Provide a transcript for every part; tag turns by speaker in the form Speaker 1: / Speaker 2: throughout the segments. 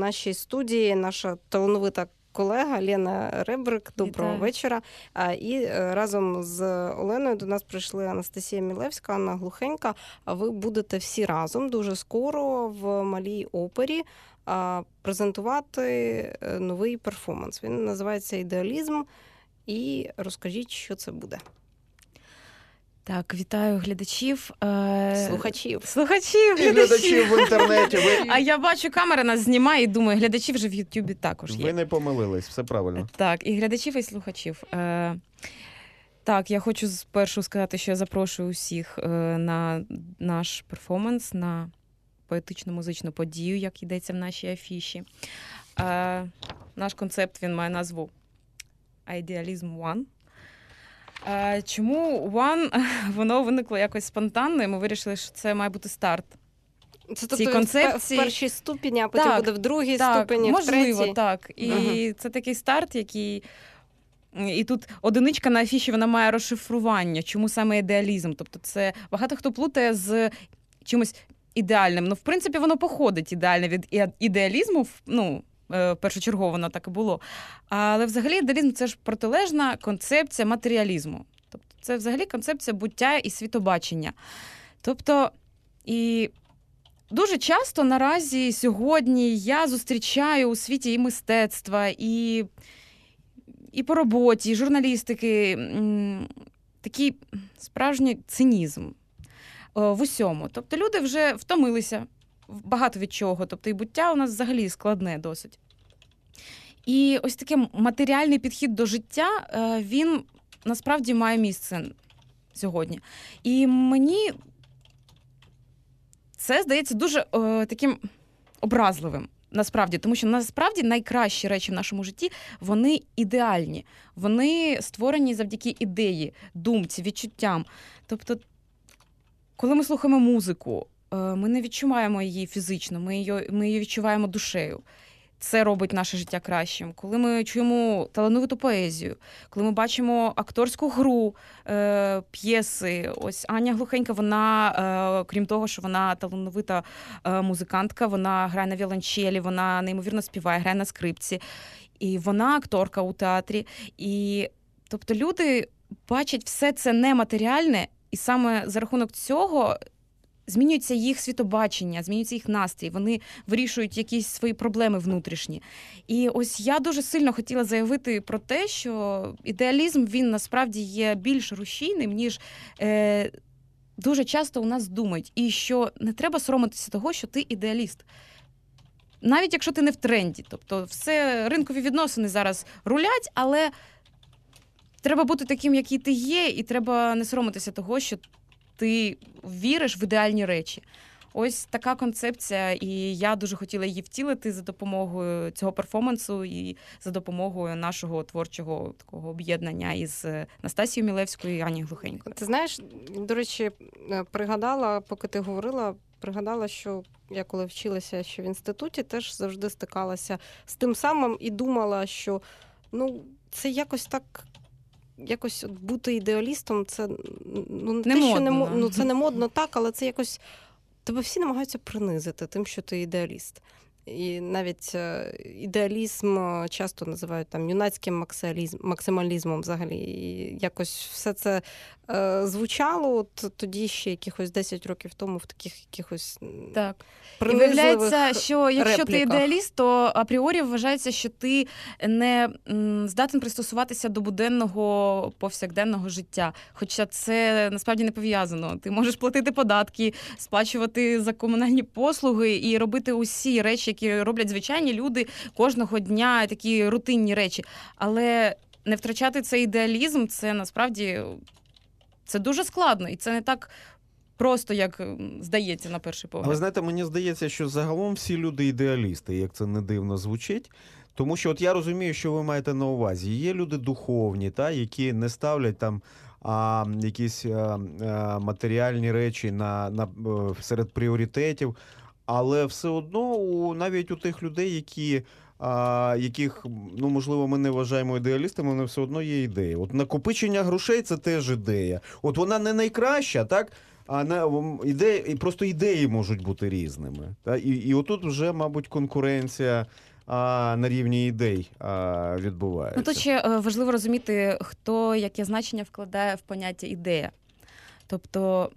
Speaker 1: нашій студії наша талановита колега Лена Ребрик. Доброго вечора. І разом з Оленою до нас прийшли Анастасія Мілевська, Анна Глухенька. Ви будете всі разом дуже скоро в Малій опері презентувати новий перформанс. Він називається «Ідеалізм». І розкажіть, що це буде.
Speaker 2: Так, вітаю глядачів.
Speaker 1: Слухачів.
Speaker 3: Глядачів в інтернеті.
Speaker 2: А я бачу, камера нас знімає і думаю, глядачів вже в Ютубі також є.
Speaker 3: Ви не помилились, все правильно.
Speaker 2: Так, і глядачів, і слухачів. Так, я хочу спершу сказати, що я запрошую усіх на наш перформанс, на поетично-музичну подію, як йдеться в нашій афіші. Наш концепт, він має назву «Idealism One». Чому One? Воно виникло якось спонтанно, і ми вирішили, що це має бути старт.
Speaker 1: Це тобто
Speaker 2: концепції.
Speaker 1: В першій ступені, а потім буде в другій ступені, в третій?
Speaker 2: Можливо, так. І це такий старт, який... І тут одиничка на афіші, вона має розшифрування. Чому саме ідеалізм? Тобто це багато хто плутає з чимось ідеальним. Ну, в принципі, воно походить ідеально від ідеалізму, ну, першочергово воно так і було. Але взагалі ідеалізм – це ж протилежна концепція матеріалізму. Тобто це взагалі концепція буття і світобачення. Тобто, і дуже часто наразі сьогодні я зустрічаю у світі і мистецтва, і по роботі, і журналістики такий справжній цинізм в усьому. Тобто люди вже втомилися багато від чого. Тобто і буття у нас взагалі складне досить. І ось такий матеріальний підхід до життя, він насправді має місце сьогодні. І мені це здається дуже таким образливим. Насправді, тому що насправді найкращі речі в нашому житті, вони ідеальні. Вони створені завдяки ідеї, думці, відчуттям. Тобто, коли ми слухаємо музику, ми не відчуваємо її фізично, ми її відчуваємо душею. Це робить наше життя кращим. Коли ми чуємо талановиту поезію, коли ми бачимо акторську гру, п'єси. Ось Аня Глухенька, вона, крім того, що вона талановита музикантка, вона грає на віолончелі, вона неймовірно співає, грає на скрипці. І вона акторка у театрі. І, тобто люди бачать все це нематеріальне, і саме за рахунок цього змінюється їх світобачення, змінюється їх настрій, вони вирішують якісь свої проблеми внутрішні. І ось я дуже сильно хотіла заявити про те, що ідеалізм, він насправді є більш рушійним, ніж дуже часто у нас думають. І що не треба соромитися того, що ти ідеаліст. Навіть якщо ти не в тренді. Тобто все, ринкові відносини зараз рулять, але треба бути таким, який ти є, і треба не соромитися того, що ти віриш в ідеальні речі. Ось така концепція, і я дуже хотіла її втілити за допомогою цього перформансу і за допомогою нашого творчого такого об'єднання із Настасією Мілевською і Ані Глухенькою.
Speaker 1: Ти знаєш, до речі, пригадала, поки ти говорила, що я коли вчилася ще в інституті, теж завжди стикалася з тим самим і думала, що це якось так. Якось бути ідеалістом, це
Speaker 2: не модно.
Speaker 1: Це не модно так, але це якось тебе всі намагаються принизити тим, що ти ідеаліст. І навіть ідеалізм часто називають там юнацьким максималізмом взагалі. І якось все це звучало от тоді ще якихось 10 років тому в таких якихось принизливих
Speaker 2: і виявляється, що якщо
Speaker 1: репліках.
Speaker 2: Ти ідеаліст, то апріорі вважається, що ти не здатен пристосуватися до буденного повсякденного життя. Хоча це насправді не пов'язано. Ти можеш платити податки, сплачувати за комунальні послуги і робити усі речі, які роблять звичайні люди кожного дня, такі рутинні речі. Але не втрачати цей ідеалізм, це насправді це дуже складно. І це не так просто, як здається на перший погляд.
Speaker 3: Ви знаєте, мені здається, що загалом всі люди ідеалісти, як це не дивно звучить. Тому що от я розумію, що ви маєте на увазі. Є люди духовні, які не ставлять там якісь матеріальні речі серед пріоритетів. Але все одно навіть у тих людей, яких, можливо, ми не вважаємо ідеалістами, вони все одно є ідеї. От накопичення грошей – це теж ідея. От вона не найкраща, так? і просто ідеї можуть бути різними. І отут вже, мабуть, конкуренція на рівні ідей відбувається.
Speaker 2: Ну, тут ще важливо розуміти, хто яке значення вкладає в поняття ідея. Тобто,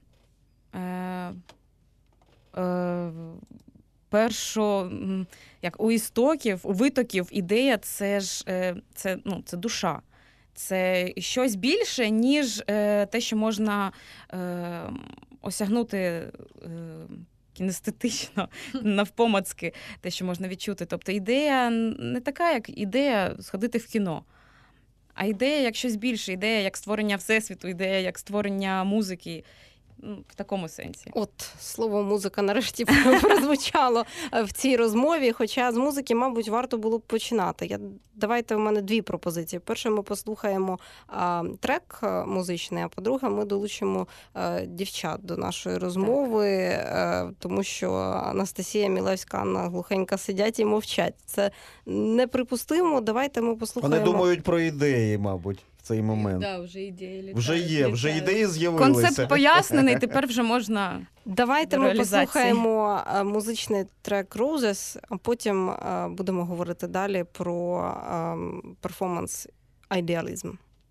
Speaker 2: як у істоків, у витоків ідея це душа. Це щось більше, ніж те, що можна осягнути кінестетично, навпомацки, те, що можна відчути. Тобто ідея не така, як ідея сходити в кіно. А ідея як щось більше, ідея як створення всесвіту, ідея як створення музики. В такому сенсі.
Speaker 1: От, слово музика нарешті прозвучало в цій розмові, хоча з музики, мабуть, варто було б починати. Давайте, в мене дві пропозиції. Перше, ми послухаємо трек музичний, а по-друге, ми долучимо дівчат до нашої розмови, тому що Анастасія Мілевська, Анна Глухенька сидять і мовчать. Це неприпустимо. Давайте ми послухаємо.
Speaker 3: Вони думають про ідеї, мабуть. Цей момент.
Speaker 4: Да, вже ідеї літають.
Speaker 3: Вже ідеї з'явилися.
Speaker 2: Концепт пояснений, тепер вже можна.
Speaker 1: Давайте ми послухаємо музичний трек Roses, а потім будемо говорити далі про перформанс «Idealism».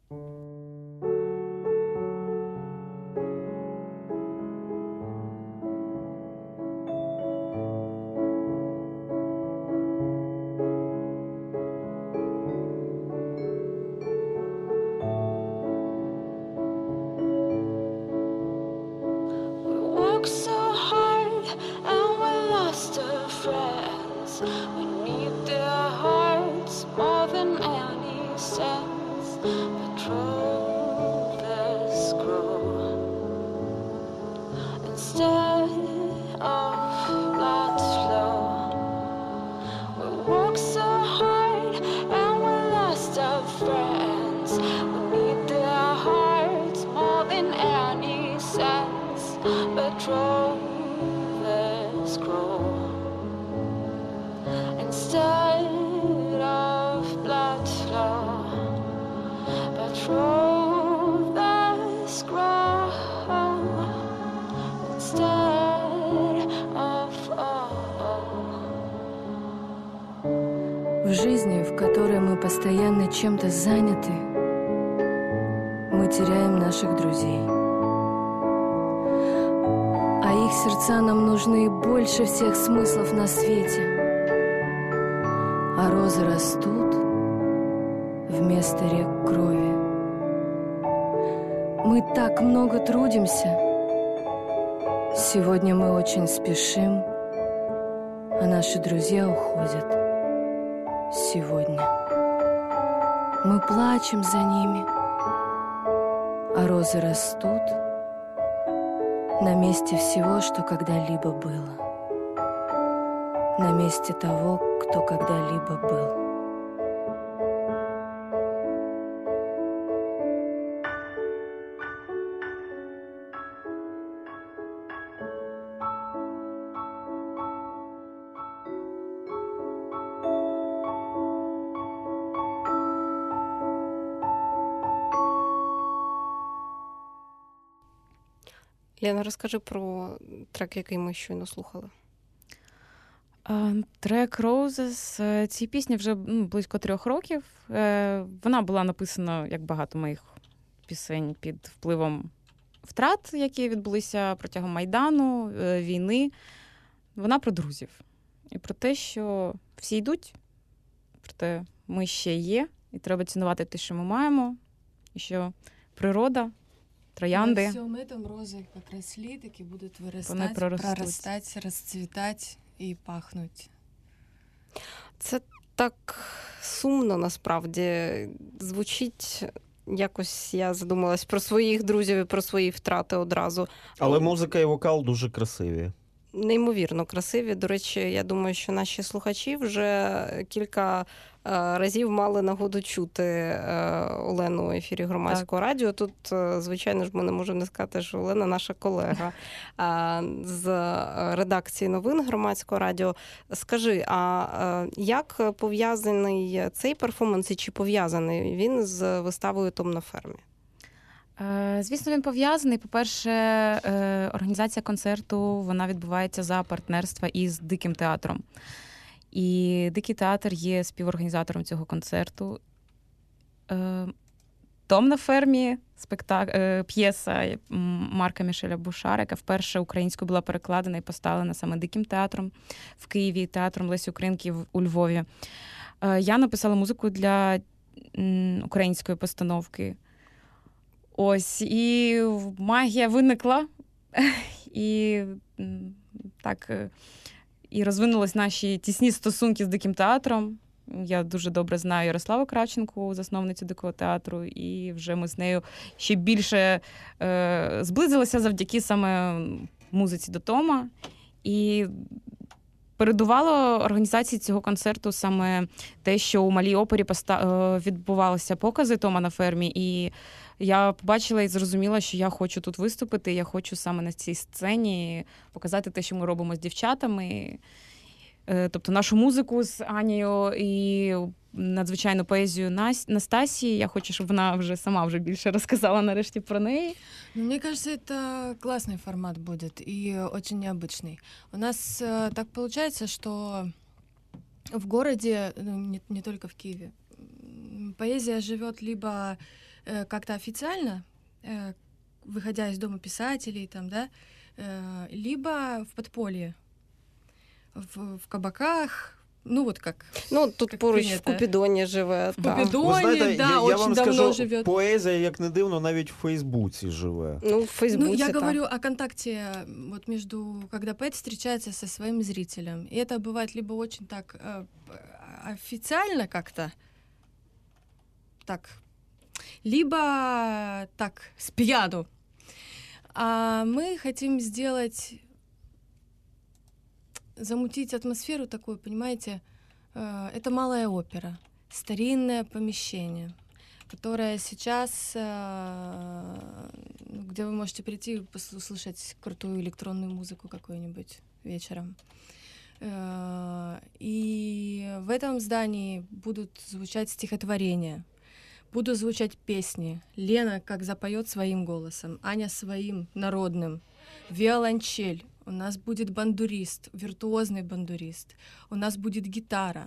Speaker 4: В жизни, в которой мы постоянно чем-то заняты, мы теряем наших друзей. А их сердца нам нужны больше всех смыслов на свете. А розы растут вместо рек крови. Мы так много трудимся. Сегодня мы очень спешим, а наши друзья уходят. Сегодня мы плачем за ними, а розы растут на месте всего, что когда-либо было, на месте того, кто когда-либо был.
Speaker 1: Лена, розкажи про трек, який ми щойно слухали.
Speaker 2: Трек Roses. Цій пісні вже близько 3 років. Вона була написана, як багато моїх пісень, під впливом втрат, які відбулися протягом Майдану, війни. Вона про друзів. І про те, що всі йдуть, проте ми ще є, і треба цінувати те, що ми маємо, і що природа, троянди.
Speaker 5: На всем этом розы как росли, так и будут вырастать, прорастать, расцветать и пахнуть.
Speaker 1: Це так сумно, насправді. Звучить якось, я задумалась про своїх друзів і про свої втрати одразу.
Speaker 3: Але музика і вокал дуже красиві.
Speaker 1: Неймовірно красиві. До речі, я думаю, що наші слухачі вже кілька разів мали нагоду чути Олену в ефірі Громадського радіо. Тут, звичайно ж, ми не можемо не сказати, що Олена наша колега з редакції новин Громадського радіо. Скажи, а як пов'язаний цей перформанс, і чи пов'язаний він з виставою «Том на фермі»?
Speaker 2: Звісно, він пов'язаний. По-перше, організація концерту, вона відбувається за партнерства із Диким театром. І Дикий театр є співорганізатором цього концерту. «Том на фермі» п'єса Марка Мішеля Бушара, яка вперше українською була перекладена і поставлена саме Диким театром в Києві, театром Лесі Українки у Львові. Я написала музику для української постановки. Ось, і магія виникла, і так, і розвинулись наші тісні стосунки з Диким театром. Я дуже добре знаю Ярославу Кравченку, засновницю Дикого театру, і вже ми з нею ще більше зблизилися завдяки саме музиці до Тома. І передувало організації цього концерту саме те, що у Малій опері відбувалися покази Тома на фермі, і я побачила і зрозуміла, що я хочу тут виступити, я хочу саме на цій сцені показати те, що ми робимо з дівчатами, тобто нашу музику з Анією і надзвичайну поезію Настасії. Я хочу, щоб вона вже сама вже більше розказала нарешті про неї.
Speaker 5: Мне кажется, это классный формат будет и очень необычный. У нас так получается, что в городе, не только в Киеве, поэзия живет либо как-то официально, выходя из дома писателей, там, да, либо в подполье, в кабаках. Ну, вот как.
Speaker 1: Ну, тут
Speaker 5: как
Speaker 1: поруч
Speaker 5: принято.
Speaker 1: в Купідоні живе.
Speaker 5: В
Speaker 1: так.
Speaker 5: Купідоні,
Speaker 3: Ви знаєте,
Speaker 5: да,
Speaker 3: я
Speaker 5: очень
Speaker 3: вам
Speaker 5: давно
Speaker 3: скажу,
Speaker 5: живет.
Speaker 3: поезія, як не дивно, навіть в Фейсбуці живе.
Speaker 1: Ну, в Фейсбуці,
Speaker 5: Ну, я
Speaker 1: так.
Speaker 5: говорю о контакте вот между, когда поэт встречается со своим зрителем. И это бывает либо очень так официально как-то, так, либо так, с пьяну. А мы хотим замутить атмосферу такую, понимаете, это малая опера, старинное помещение, которое сейчас, где вы можете прийти и услышать крутую электронную музыку какую-нибудь вечером. И в этом здании будут звучать стихотворения, будут звучать песни. Лена как запоет своим голосом, Аня своим народным, виолончель. У нас будет бандурист, виртуозный бандурист. У нас будет гитара.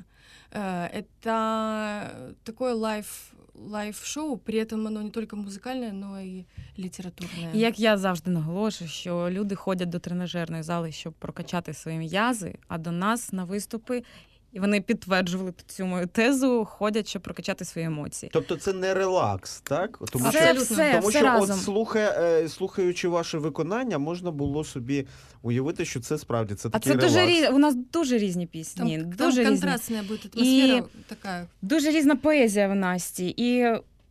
Speaker 5: Это такое лайв-шоу, при этом оно не только музикальне, но і літературне.
Speaker 2: Як я завжди наголошую, що люди ходять до тренажерної зали, щоб прокачати свої м'язи, а до нас на виступи, і вони підтверджували цю мою тезу, ходять, щоб прокачати свої емоції.
Speaker 3: Тобто це не релакс, так? Тому
Speaker 2: Це
Speaker 3: що,
Speaker 2: все
Speaker 3: тому що
Speaker 2: разом.
Speaker 3: от слухаючи ваше виконання, можна було собі уявити, що це справді це такий
Speaker 2: А це
Speaker 3: релакс.
Speaker 2: у нас дуже різні пісні,
Speaker 5: Там
Speaker 2: дуже різні.
Speaker 5: контрастна буде атмосфера така.
Speaker 2: Дуже різна поезія в Насті. І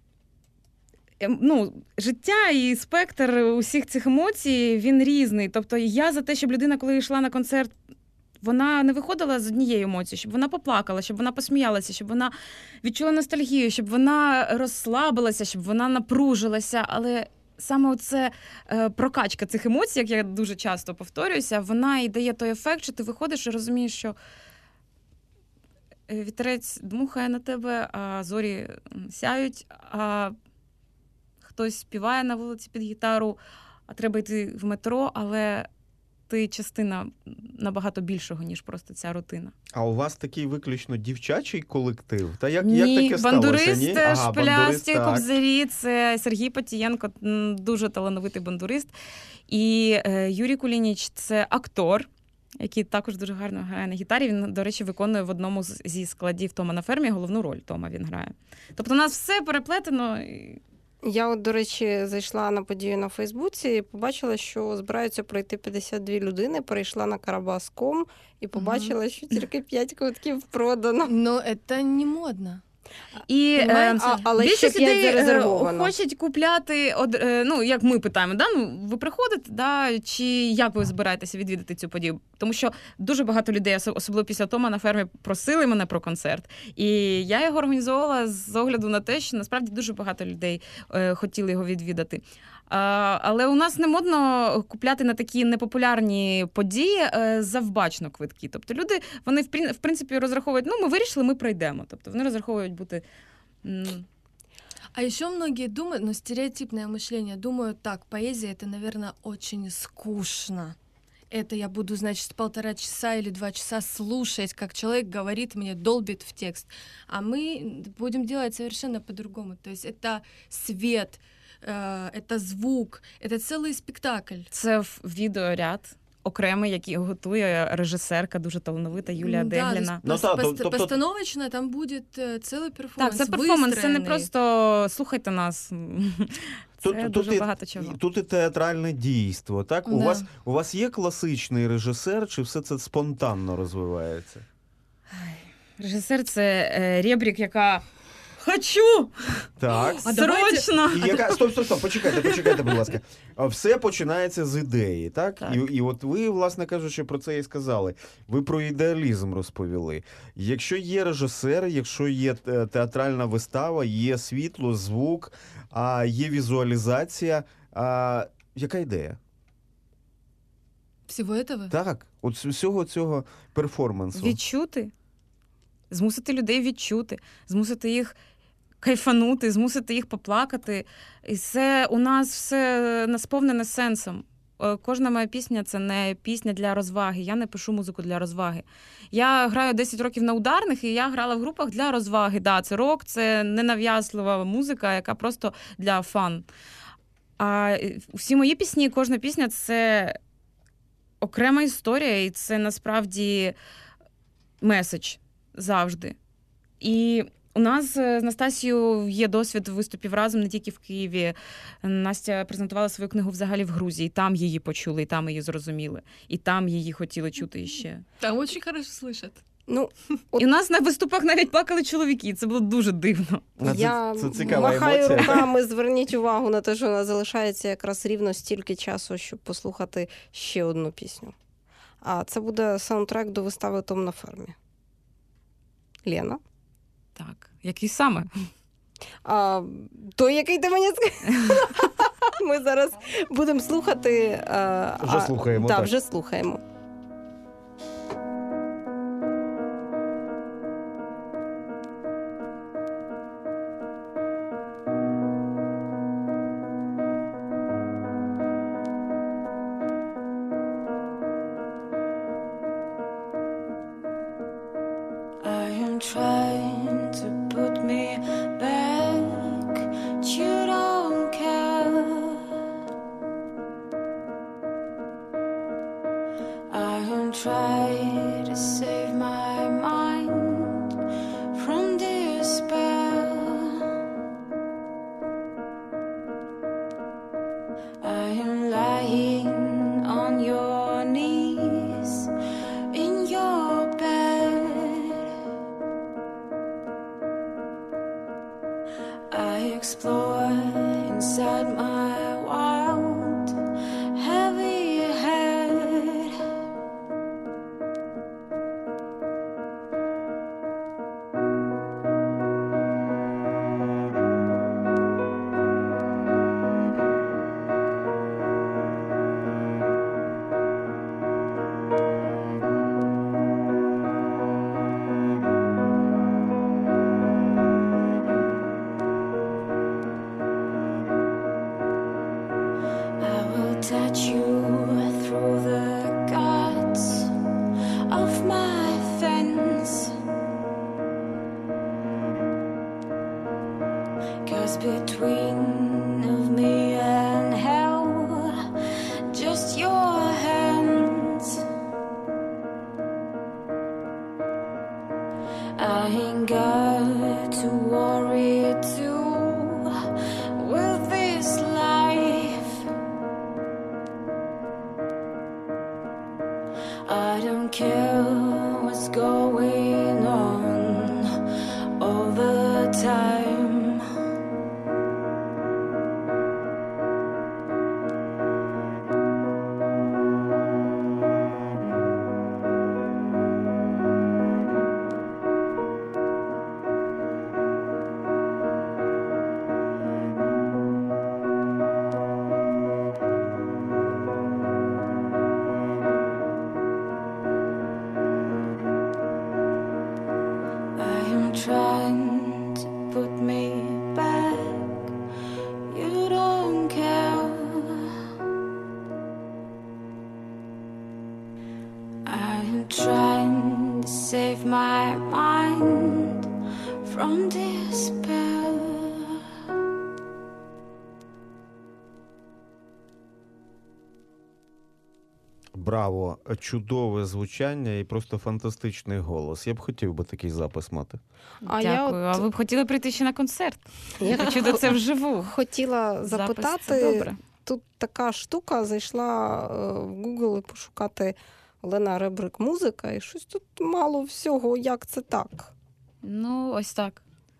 Speaker 2: життя і спектр усіх цих емоцій, він різний. Тобто я за те, щоб людина, коли йшла на концерт, вона не виходила з однією емоцією, щоб вона поплакала, щоб вона посміялася, щоб вона відчула ностальгію, щоб вона розслабилася, щоб вона напружилася. Але саме оце прокачка цих емоцій, як я дуже часто повторююся, вона і дає той ефект, що ти виходиш і розумієш, що вітерець дмухає на тебе, а зорі сяють, а хтось співає на вулиці під гітару, а треба йти в метро, але ти частина набагато більшого, ніж просто ця рутина.
Speaker 3: А у вас такий виключно дівчачий колектив? Та як таке
Speaker 2: бандурист,
Speaker 3: сталося? Ага,
Speaker 2: шпилясті,
Speaker 3: так.
Speaker 2: кобзарі, це Сергій Потієнко, дуже талановитий бандурист. І Юрій Кулініч – це актор, який також дуже гарно грає на гітарі. Він, до речі, виконує в одному зі складів Тома на фермі, головну роль Тома він грає. Тобто у нас все переплетено.
Speaker 1: Я, от, до речі, зайшла на подію на Фейсбуці і побачила, що збираються пройти 52 людини, перейшла на Карабас.ком і побачила, що тільки 5 квитків продано.
Speaker 5: Ну, це не модно.
Speaker 2: І
Speaker 1: але ще
Speaker 2: більшість
Speaker 1: 5
Speaker 2: людей
Speaker 1: зарезервовано.
Speaker 2: хочуть купляти, як ми питаємо, ви приходите, чи як ви збираєтеся відвідати цю подію? Тому що дуже багато людей, особливо після Тома на фермі, просили мене про концерт. І я його організовувала з огляду на те, що насправді дуже багато людей хотіли його відвідати. Але у нас не модно купляти на такі непопулярні події завбачно квитки. Тобто люди, вони в принципі розраховують, ми вирішили, ми пройдемо. Тобто вони розраховують бути...
Speaker 5: А еще многие думают, ну, стереотипное мышление, думают так, поэзия — это, наверное, очень скучно. Это я буду, значит, 1,5 часа или 2 часа слушать, как человек говорит мне, долбит в текст. А мы будем делать совершенно по-другому. То есть это свет, это звук, это целый спектакль.
Speaker 2: Це відеоряд окремий, який готує режисерка, дуже талановита Юлія
Speaker 5: Да, то есть
Speaker 2: Дегліна.
Speaker 3: Ну, та,
Speaker 5: постановочно там будет целый перформанс.
Speaker 2: Так, це перформанс, це не
Speaker 5: выстроенный.
Speaker 2: просто слухайте нас. Це дуже багато чого.
Speaker 3: Тут і театральне дійство, так?
Speaker 5: Да.
Speaker 3: У вас є класичний режисер, чи все це спонтанно розвивається?
Speaker 2: Режисер — це Рєбрік, яка «Хочу!
Speaker 3: Так.
Speaker 5: А давайте-
Speaker 2: Срочно!»
Speaker 3: І яка... Стоп, почекайте, будь ласка. Все починається з ідеї, так?
Speaker 2: Так.
Speaker 3: І от ви, власне кажучи, про це і сказали. Ви про ідеалізм розповіли. Якщо є режисер, якщо є театральна вистава, є світло, звук, є візуалізація, яка ідея?
Speaker 5: Всего этого?
Speaker 3: Так, от з всього цього перформансу.
Speaker 2: Відчути, змусити людей відчути, змусити їх кайфанути, змусити їх поплакати. І це у нас все насповнене сенсом. Кожна моя пісня — це не пісня для розваги. Я не пишу музику для розваги. Я граю 10 років на ударних, і я грала в групах для розваги. Да, це рок, це ненав'язлива музика, яка просто для фан. А всі мої пісні, кожна пісня — це окрема історія, і це насправді меседж завжди. І у нас з Настасією є досвід виступів разом не тільки в Києві. Настя презентувала свою книгу взагалі в Грузії. Там її почули, і там її зрозуміли. І там її хотіли чути іще.
Speaker 5: Там очень хорошо слышат.
Speaker 1: Ну,
Speaker 2: І у нас на виступах навіть плакали чоловіки. Це було дуже дивно.
Speaker 1: я
Speaker 3: це цікава
Speaker 1: махаю
Speaker 3: емоція.
Speaker 1: руками, зверніть увагу на те, що у нас залишається якраз рівно стільки часу, щоб послухати ще одну пісню. А це буде саундтрек до вистави «Том на фермі». Лена?
Speaker 2: Так, який саме?
Speaker 1: Той, який ти мені сказала. Ми зараз будемо слухати.
Speaker 3: Вже слухаємо,
Speaker 1: Так,
Speaker 3: так.
Speaker 1: вже слухаємо.
Speaker 4: I am trying to put me back, but you don't care. I am trying to save my mind from despair. I am lying on your knees in your bed. I explore inside my wild, heavy head. I will touch you through the guts of my fence, 'cause between of me and hell, just your hands. I ain't got to worry too with this life. I don't care what's going on all the time. I am trying to put me back, from despair.
Speaker 3: Браво, чудове звучання і просто фантастичний голос. Я б хотів би такий запис мати.
Speaker 1: А я
Speaker 2: Дякую. А ви б хотіли прийти ще на концерт?
Speaker 1: Я
Speaker 2: Хочу до це вживу.
Speaker 1: хотіла
Speaker 2: Запис
Speaker 1: запитати,
Speaker 2: це добре.
Speaker 1: тут така штука, зайшла в Google і пошукати Олена Ребрик музика, і щось тут мало всього, як це так?
Speaker 2: Ну, ось так.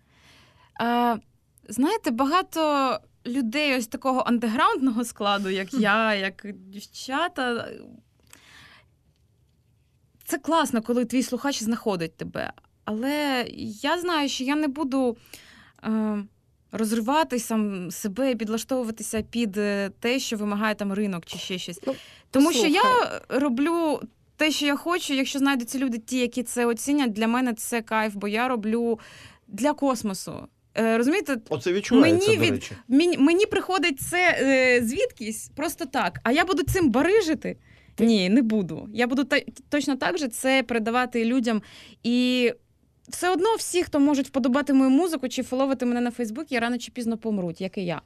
Speaker 2: Знаєте, багато людей ось такого андеграундного складу, як я, як дівчата. Це класно, коли твій слухач знаходить тебе. Але я знаю, що я не буду розривати сам себе і підлаштовуватися під те, що вимагає там ринок чи ще щось.
Speaker 1: Ну,
Speaker 2: Тому що
Speaker 1: слухай.
Speaker 2: я роблю те, що я хочу. Якщо знайдуться люди ті, які це оцінять, для мене це кайф, бо я роблю для космосу. Розумієте,
Speaker 3: Оце відчувається,
Speaker 2: Мені
Speaker 3: до
Speaker 2: від-
Speaker 3: речі.
Speaker 2: мені приходить це звідкись просто так. А я буду цим барижити? Ні, не буду. Я буду точно так же це передавати людям. І все одно всі, хто можуть вподобати мою музику чи фоловити мене на Фейсбуці, рано чи пізно помруть, як і я.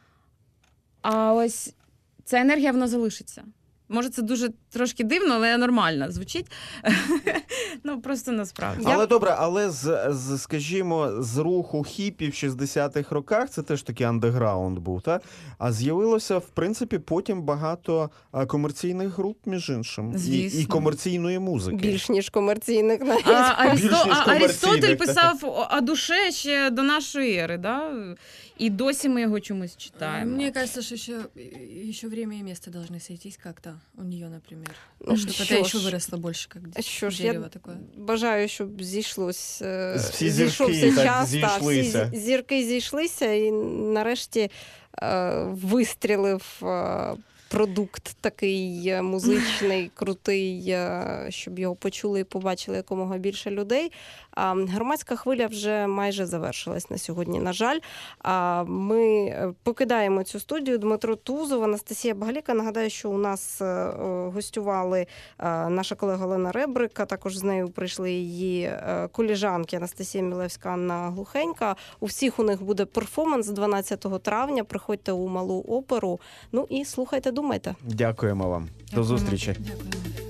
Speaker 2: А ось ця енергія, вона залишиться. Може, це дуже трошки дивно, але нормально звучить. Ну, просто насправді.
Speaker 3: Але добре, але скажімо, з руху хіпі в 60-х роках, це теж такий андеграунд був, та? А з'явилося, в принципі, потім багато комерційних груп, між іншим. І
Speaker 2: Звісно.
Speaker 3: комерційної музики.
Speaker 1: Більш ніж комерційних навіть.
Speaker 3: Більш ніж
Speaker 2: Аристотель
Speaker 3: комерційних,
Speaker 2: писав о душе ще до нашої ери, да? І досі ми його чомусь читаємо.
Speaker 5: Мне кажется, что еще время и место должны сойтись как-то у нее, например.
Speaker 1: Ну,
Speaker 5: Чтобы
Speaker 1: що
Speaker 5: это еще
Speaker 1: ж.
Speaker 5: выросло больше, как
Speaker 1: Що ж,
Speaker 5: дерево
Speaker 1: я
Speaker 5: такое.
Speaker 1: бажаю, щоб зійшлось,
Speaker 3: Всі
Speaker 1: зійшовся
Speaker 3: зірки так
Speaker 1: час, та, всі
Speaker 3: зійшлися.
Speaker 1: зірки зійшлися, і нарешті вистрілив продукт такий музичний, крутий, щоб його почули і побачили якомога більше людей. Громадська хвиля вже майже завершилась на сьогодні, на жаль. Ми покидаємо цю студію. Дмитро Тузов, Анастасія Багаліка. Нагадаю, що у нас гостювали наша колега Олена Ребрик, а також з нею прийшли її коліжанки Анастасія Мілевська, Анна Глухенька. У всіх у них буде перформанс 12 травня. Приходьте у Малу оперу. Ну і слухайте, думайте.
Speaker 3: Дякуємо вам. До зустрічі.
Speaker 5: Дякую.